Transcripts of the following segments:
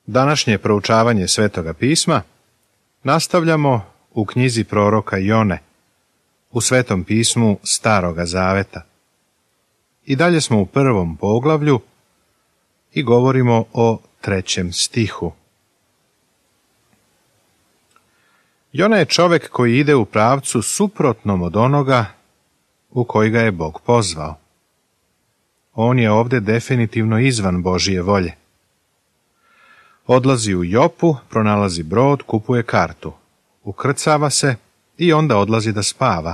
Današnje proučavanje Svetoga pisma nastavljamo u knjizi proroka Jone, u Svetom pismu Staroga zaveta. I dalje smo u 1. poglavlju i govorimo o 3. stihu. Jona je čovjek koji ide u pravcu suprotnom od onoga u koji ga je Bog pozvao. On je ovdje definitivno izvan Božije volje. Odlazi u Jopu, pronalazi brod, kupuje kartu, ukrcava se i onda odlazi da spava.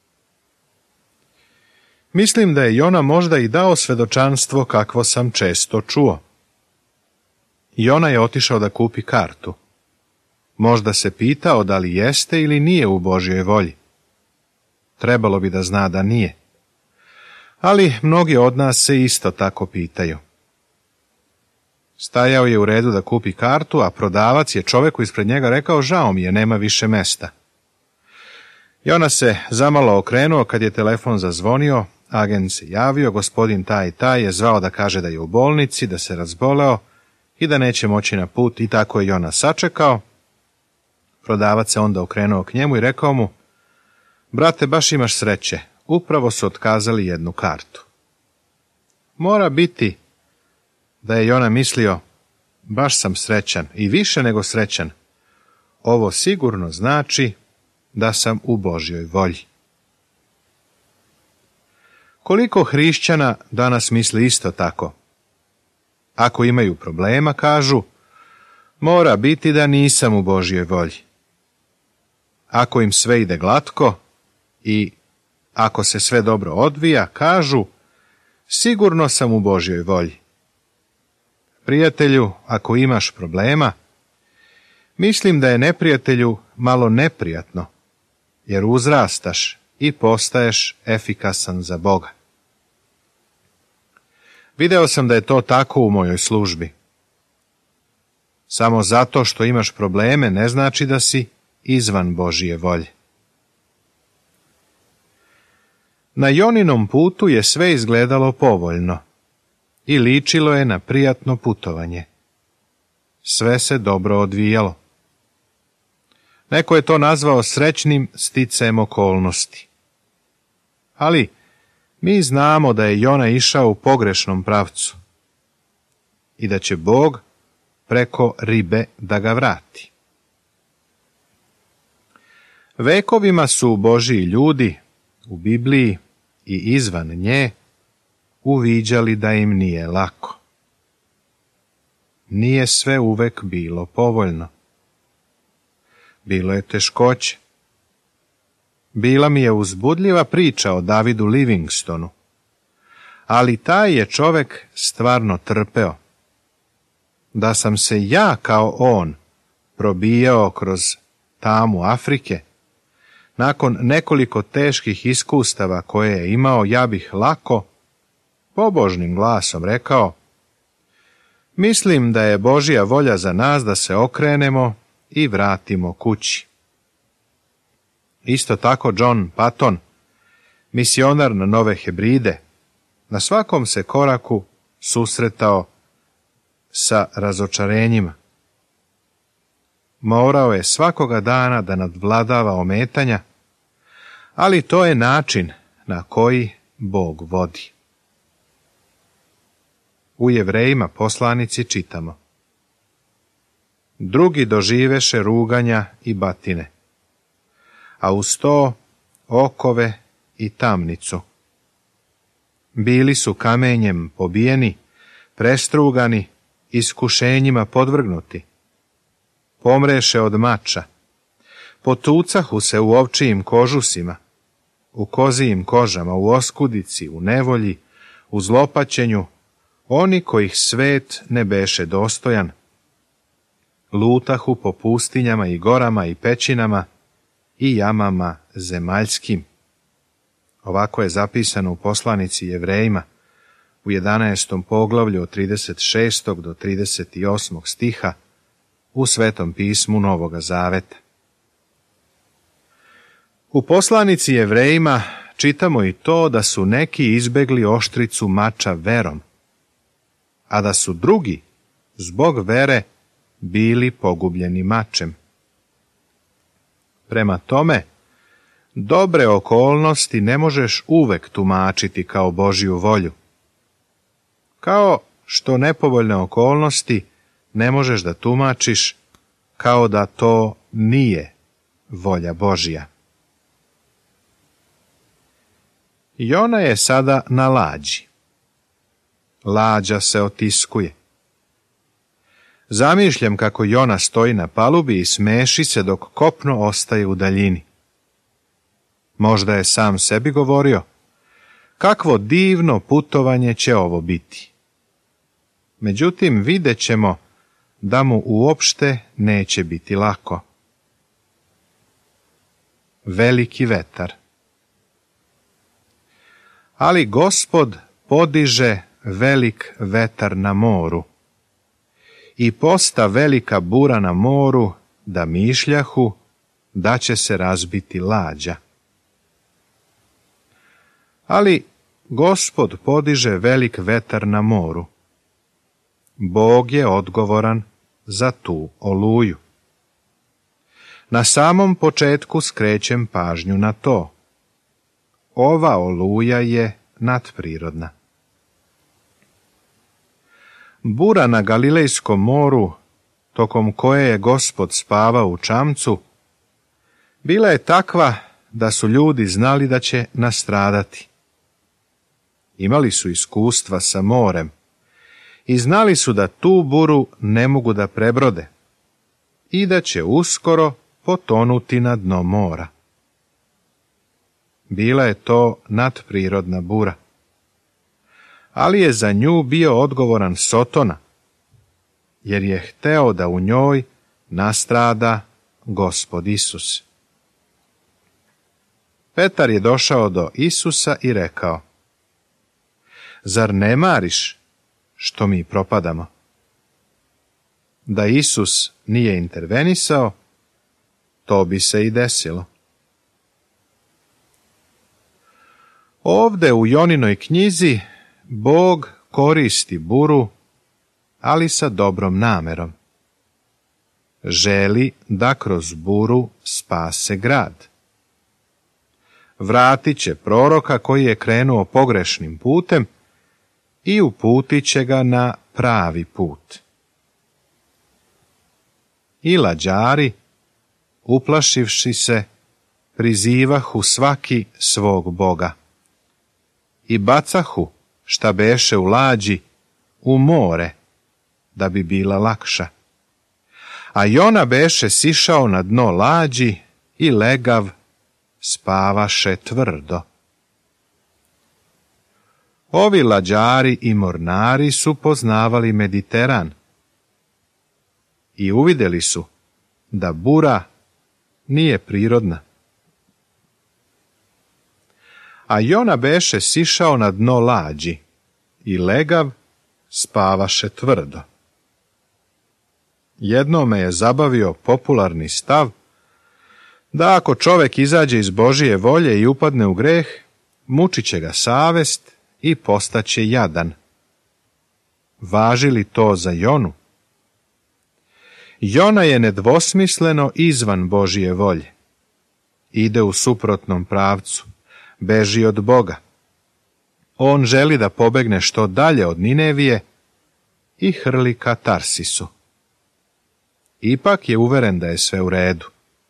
Mislim da je Jona možda i dao svedočanstvo kakvo sam često čuo. Jona je otišao da kupi kartu. Možda se pitao da li jeste ili nije u Božjoj volji. Trebalo bi da zna da nije. Ali mnogi od nas se isto tako pitaju. Stajao je u redu da kupi kartu, a prodavac je čovjeku ispred njega rekao: žao mi je, nema više mesta. Jona se zamalo okrenuo kad je telefon zazvonio, agent se javio, gospodin taj i taj je zvao da kaže da je u bolnici, da se razboleo i da neće moći na put, i tako je Jona sačekao. Prodavac se onda okrenuo k njemu i rekao mu: brate, baš imaš sreće, upravo su otkazali jednu kartu. Mora biti da je Jona mislio: baš sam srećan i više nego srećan. Ovo sigurno znači da sam u Božjoj volji. Koliko hrišćana danas misli isto tako? Ako imaju problema, kažu: mora biti da nisam u Božjoj volji. Ako im sve ide glatko i ako se sve dobro odvija, kažu: sigurno sam u Božjoj volji. Prijatelju, ako imaš problema, mislim da je neprijatelju malo neprijatno, jer uzrastaš i postaješ efikasan za Boga. Video sam da je to tako u mojoj službi. Samo zato što imaš probleme ne znači da si izvan Božije volje. Na Joninom putu je sve izgledalo povoljno i ličilo je na prijatno putovanje. Sve se dobro odvijalo. Neko je to nazvao srećnim sticajem okolnosti. Ali mi znamo da je Jona išao u pogrešnom pravcu i da će Bog preko ribe da ga vrati. Vekovima su Božji ljudi u Bibliji i izvan nje uviđali da im nije lako. Nije sve uvek bilo povoljno. Bilo je teškoće. Bila mi je uzbudljiva priča o Davidu Livingstonu, ali taj je čovjek stvarno trpeo. Da sam se ja kao on probijao kroz tamu Afrike, nakon nekoliko teških iskustava koje je imao, ja bih lako, pobožnim glasom rekao: mislim da je Božja volja za nas da se okrenemo i vratimo kući. Isto tako John Patton, misionar na Nove Hebride, na svakom se koraku susretao sa razočarenjima. Morao je svakoga dana da nadvladava ometanja, ali to je način na koji Bog vodi. U Jevrejima poslanici čitamo: drugi doživeše ruganja i batine, a uz to okove i tamnicu. Bili su kamenjem pobijeni, prestrugani, iskušenjima podvrgnuti. Pomreše od mača, potucahu se u ovčijim kožusima, u kozijim kožama, u oskudici, u nevolji, u zlopaćenju, oni kojih svet ne beše dostojan. Lutahu po pustinjama i gorama i pećinama i jamama zemaljskim. Ovako je zapisano u poslanici Jevrejima u 11. poglavlju od 36. do 38. stiha u Svetom pismu Novoga zaveta. U poslanici Jevrejima čitamo i to da su neki izbegli oštricu mača verom, a da su drugi zbog vere bili pogubljeni mačem. Prema tome, dobre okolnosti ne možeš uvek tumačiti kao Božju volju. Kao što nepovoljne okolnosti ne možeš da tumačiš kao da to nije volja Božja. Jona je sada na lađi. Lađa se otiskuje. Zamišljam kako Jona stoji na palubi i smeši se dok kopno ostaje u daljini. Možda je sam sebi govorio, kakvo divno putovanje će ovo biti. Međutim, vidjet ćemo da mu uopšte neće biti lako. Veliki vetar. Ali Gospod podiže velik vetar na moru i posta velika bura na moru da mišljahu da će se razbiti lađa. Ali Gospod podiže velik vetar na moru. Bog je odgovoran za tu oluju. Na samom početku skrećem pažnju na to. Ova oluja je nadprirodna. Bura na Galilejskom moru, tokom koje je Gospod spavao u čamcu, bila je takva da su ljudi znali da će nastradati. Imali su iskustva sa morem i znali su da tu buru ne mogu da prebrode i da će uskoro potonuti na dno mora. Bila je to nadprirodna bura, ali je za nju bio odgovoran Sotona, jer je hteo da u njoj nastrada Gospod Isus. Petar je došao do Isusa i rekao: Zar ne mariš što mi propadamo? Da Isus nije intervenisao, to bi se i desilo. Ovde u Joninoj knjizi Bog koristi buru, ali sa dobrom namerom. Želi da kroz buru spase grad. Vratit će proroka koji je krenuo pogrešnim putem i uputit će ga na pravi put. I lađari, uplašivši se, prizivahu svaki svog boga i bacahu šta beše u lađi u more, da bi bila lakša. A Jona beše sišao na dno lađi i legav spavaše tvrdo. Ovi lađari i mornari su poznavali Mediteran i uvidjeli su da bura nije prirodna. A Jona beše sišao na dno lađi i legav spavaše tvrdo. Jednome je zabavio popularni stav da ako čovjek izađe iz Božije volje i upadne u greh, mučit će ga savest i postaće jadan. Važi li to za Jonu? Jona je nedvosmisleno izvan Božije volje. Ide u suprotnom pravcu, beži od Boga. On želi da pobegne što dalje od Ninevije i hrli ka Tarsisu. Ipak je uveren da je sve u redu.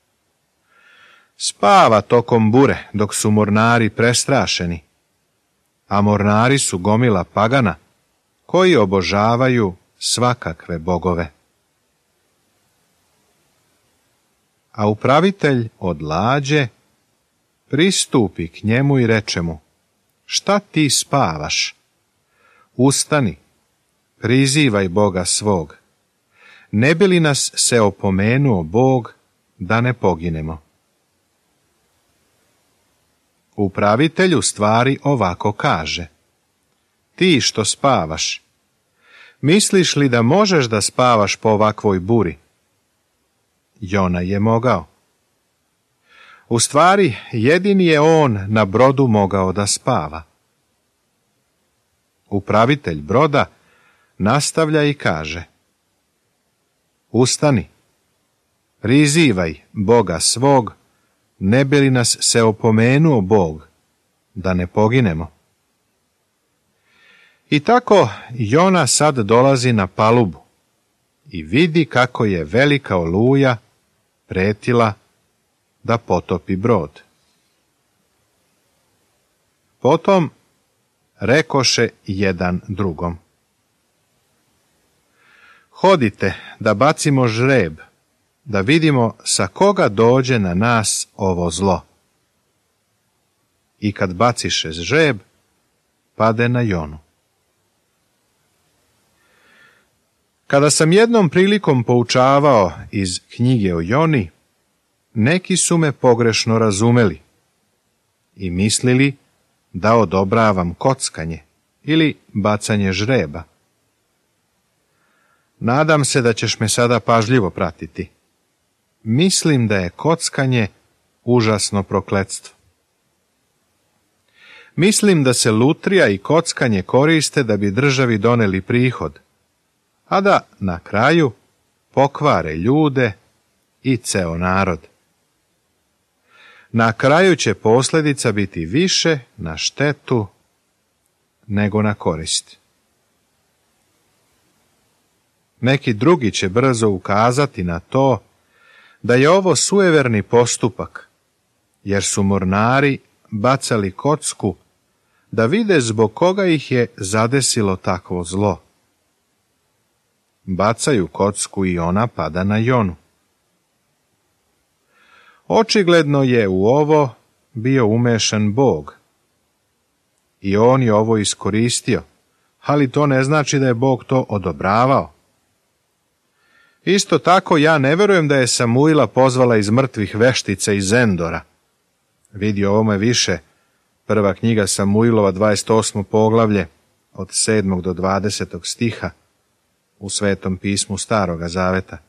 Spava tokom bure dok su mornari prestrašeni, a mornari su gomila pagana koji obožavaju svakakve bogove. A upravitelj od lađe pristupi k njemu i reče mu: Šta ti spavaš? Ustani, prizivaj Boga svog. Ne bi li nas se opomenuo Bog da ne poginemo? Upravitelj u stvari ovako kaže: Ti što spavaš, misliš li da možeš da spavaš po ovakvoj buri? Jona je mogao. U stvari, jedini je on na brodu mogao da spava. Upravitelj broda nastavlja i kaže: Ustani, prizivaj Boga svog, ne bi li nas se opomenuo Bog, da ne poginemo. I tako Jona sad dolazi na palubu i vidi kako je velika oluja pretila da potopi brod. Potom rekoše jedan drugom: hodite da bacimo žreb, da vidimo sa koga dođe na nas ovo zlo. I kad baciše žreb, pade na Jonu. Kada sam jednom prilikom poučavao iz knjige o Joni, neki su me pogrešno razumeli i mislili da odobravam kockanje ili bacanje žreba. Nadam se da ćeš me sada pažljivo pratiti. Mislim da je kockanje užasno prokletstvo. Mislim da se lutrija i kockanje koriste da bi državi doneli prihod, a da na kraju pokvare ljude i ceo narod. Na kraju će posljedica biti više na štetu nego na korist. Neki drugi će brzo ukazati na to da je ovo sujeverni postupak, jer su mornari bacali kocku da vide zbog koga ih je zadesilo takvo zlo. Bacaju kocku i ona pada na Jonu. Očigledno je u ovo bio umešan Bog. I on je ovo iskoristio, ali to ne znači da je Bog to odobravao. Isto tako ja ne verujem da je Samuila pozvala iz mrtvih veštica iz Endora. Vidi ovome više, prva knjiga Samuilova 28. poglavlje od 7. do 20. stiha u Svetom pismu Staroga Zaveta.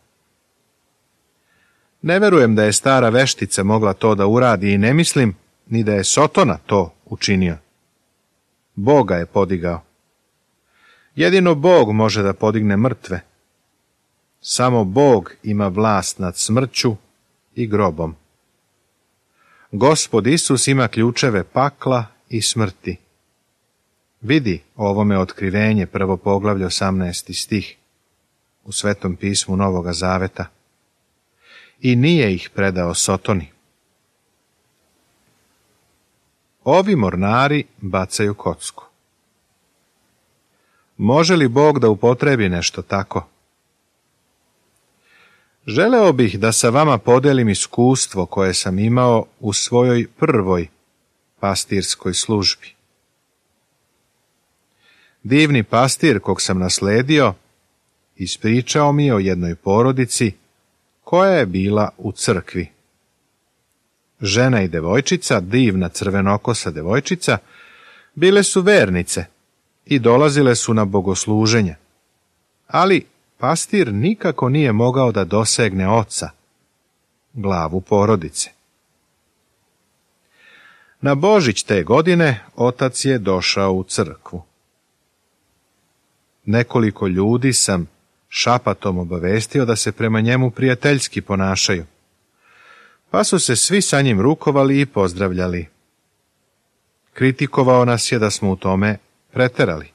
Ne verujem da je stara veštica mogla to da uradi i ne mislim ni da je Sotona to učinio. Bog ga je podigao. Jedino Bog može da podigne mrtve. Samo Bog ima vlast nad smrću i grobom. Gospod Isus ima ključeve pakla i smrti. Vidi ovome otkrivenje, prvo poglavlje 18. stih u Svetom pismu Novoga Zaveta. I nije ih predao Sotoni. Ovi mornari bacaju kocku. Može li Bog da upotrebi nešto tako? Želeo bih da sa vama podelim iskustvo koje sam imao u svojoj prvoj pastirskoj službi. Divni pastir kog sam nasledio ispričao mi je o jednoj porodici koja je bila u crkvi. Žena i devojčica, divna crvenokosa devojčica, bile su vernice i dolazile su na bogosluženja, ali pastir nikako nije mogao da dosegne oca, glavu porodice. Na Božić te godine otac je došao u crkvu. Nekoliko ljudi sam šapatom obavestio da se prema njemu prijateljski ponašaju, pa su se svi sa njim rukovali i pozdravljali. Kritikovao nas je da smo u tome preterali.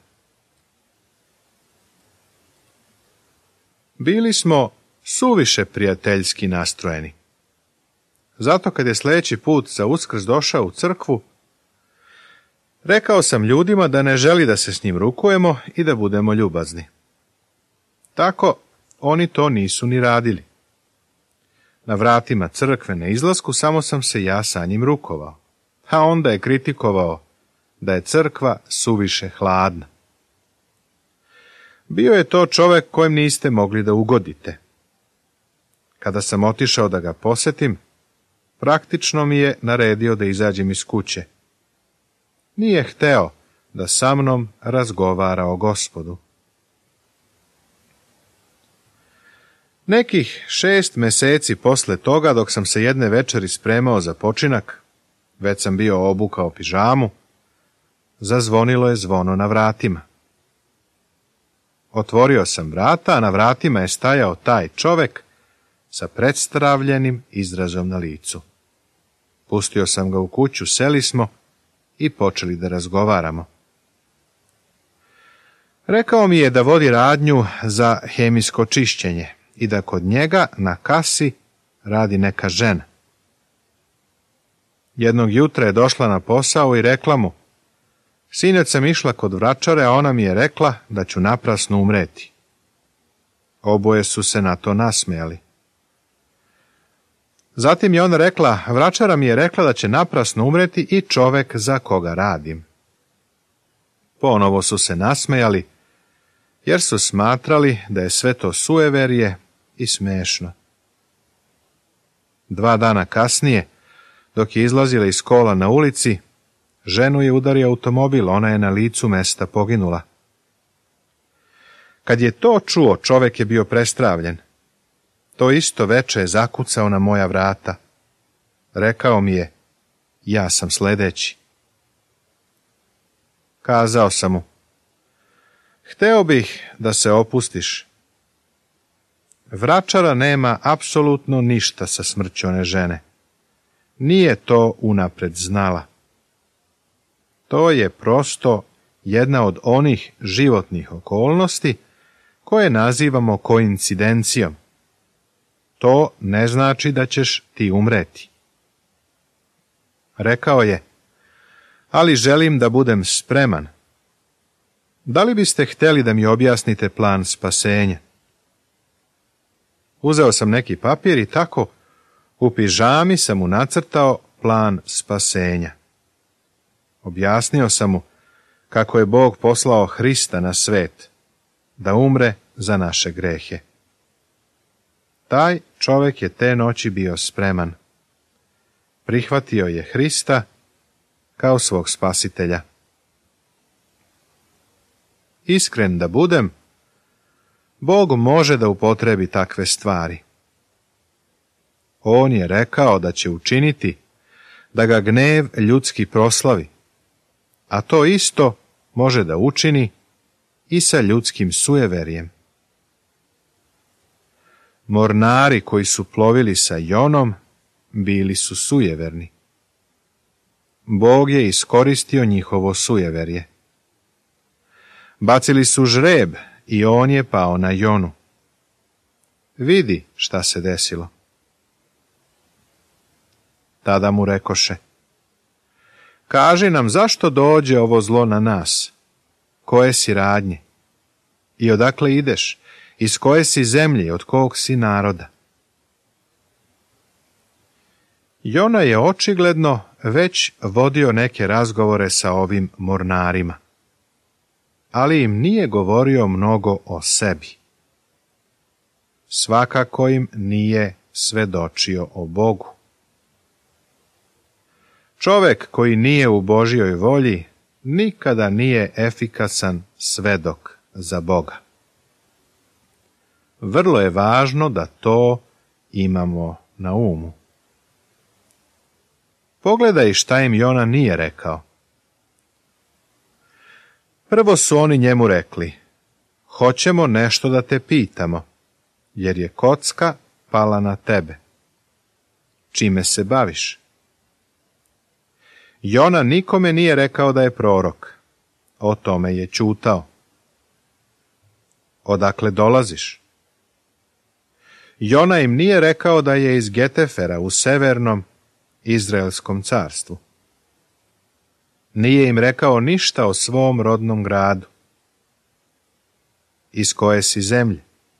Bili smo suviše prijateljski nastrojeni. Zato kad je sljedeći put za Uskrs došao u crkvu, rekao sam ljudima da ne želi da se s njim rukujemo i da budemo ljubazni. Tako oni to nisu ni radili. Na vratima crkve na izlasku samo sam se ja sa njim rukovao, a onda je kritikovao da je crkva suviše hladna. Bio je to čovjek kojem niste mogli da ugodite. Kada sam otišao da ga posetim, praktično mi je naredio da izađem iz kuće. Nije hteo da sa mnom razgovara o Gospodu. Nekih 6 meseci posle toga, dok sam se jedne večeri spremao za počinak, već sam bio obukao pižamu, zazvonilo je zvono na vratima. Otvorio sam vrata, a na vratima je stajao taj čovek sa predstavljenim izrazom na licu. Pustio sam ga u kuću, seli smo i počeli da razgovaramo. Rekao mi je da vodi radnju za hemijsko čišćenje i da kod njega na kasi radi neka žena. Jednog jutra je došla na posao i rekla mu: sinoć sam išla kod vračare, a ona mi je rekla da ću naprasno umreti. Oboje su se na to nasmejali. Zatim je ona rekla: vračara mi je rekla da će naprasno umreti i čovek za koga radim. Ponovo su se nasmejali, jer su smatrali da je sve to sujeverje i smešno. 2 dana kasnije, dok je izlazila iz kola na ulici, ženu je udario automobil, ona je na licu mesta poginula. Kad je to čuo, čovek je bio prestravljen. To isto veče je zakucao na moja vrata. Rekao mi je: ja sam sledeći. Kazao sam mu: hteo bih da se opustiš. Vračara nema apsolutno ništa sa smrću one žene. Nije to unapred znala. To je prosto jedna od onih životnih okolnosti koje nazivamo koincidencijom. To ne znači da ćeš ti umreti. Rekao je: ali želim da budem spreman. Da li biste htjeli da mi objasnite plan spasenja? Uzeo sam neki papir i tako u pižami sam mu nacrtao plan spasenja. Objasnio sam mu kako je Bog poslao Hrista na svet da umre za naše grehe. Taj čovjek je te noći bio spreman. Prihvatio je Hrista kao svog spasitelja. Iskren da budem, Bog može da upotrebi takve stvari. On je rekao da će učiniti da ga gnev ljudski proslavi, a to isto može da učini i sa ljudskim sujeverjem. Mornari koji su plovili sa Jonom bili su sujeverni. Bog je iskoristio njihovo sujeverje. Bacili su žreb i on je pao na Jonu. Vidi šta se desilo. Tada mu rekoše: kaži nam zašto dođe ovo zlo na nas, koje si radnje i odakle ideš, iz koje si zemlje, od kog si naroda. Jona je očigledno već vodio neke razgovore sa ovim mornarima, ali im nije govorio mnogo o sebi. Svakako im nije svedočio o Bogu. Čovek koji nije u Božjoj volji nikada nije efikasan svedok za Boga. Vrlo je važno da to imamo na umu. Pogledaj šta im Jona nije rekao. Prvo su oni njemu rekli: hoćemo nešto da te pitamo, jer je kocka pala na tebe. Čime se baviš? Jona nikome nije rekao da je prorok. O tome je ćutao. Odakle dolaziš? Jona im nije rekao da je iz Getefera u severnom Izraelskom carstvu. Nije im rekao ništa o svom rodnom gradu. Iz koje si zemlje?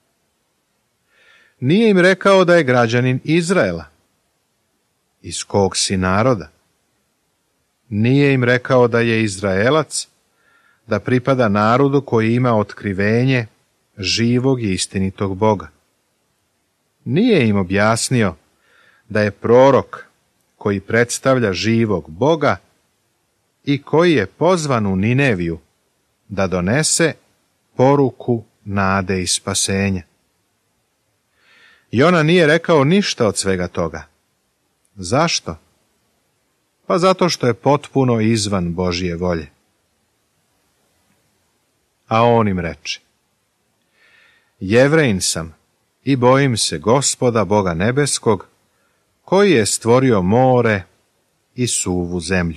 Nije im rekao da je građanin Izraela. Iz kog si naroda? Nije im rekao da je Izraelac, da pripada narodu koji ima otkrivenje živog i istinitog Boga. Nije im objasnio da je prorok koji predstavlja živog Boga i koji je pozvan u Nineviju da donese poruku nade i spasenja. Jona nije rekao ništa od svega toga. Zašto? Pa zato što je potpuno izvan Božje volje. A on im reče: Jevrejin sam i bojim se Gospoda Boga nebeskog, koji je stvorio more i suvu zemlju.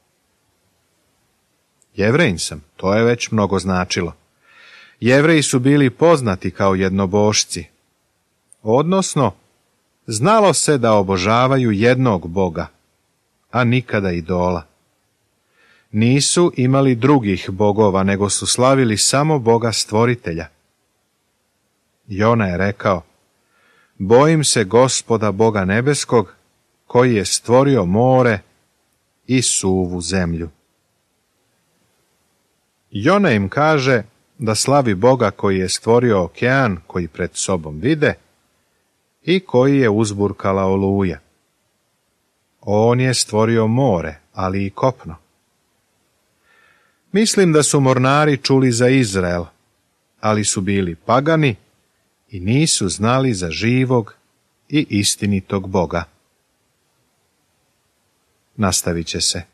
Jevrejin sam, to je već mnogo značilo. Jevreji su bili poznati kao jednobošci, odnosno znalo se da obožavaju jednog Boga, a nikada idola. Nisu imali drugih bogova, nego su slavili samo Boga stvoritelja. Jona je rekao, bojim se Gospoda Boga nebeskog, koji je stvorio more i suvu zemlju. Jona im kaže da slavi Boga koji je stvorio okean koji pred sobom vide i koji je uzburkala oluja. On je stvorio more, ali i kopno. Mislim da su mornari čuli za Izrael, ali su bili pagani i nisu znali za živog i istinitog Boga. Nastavit će se.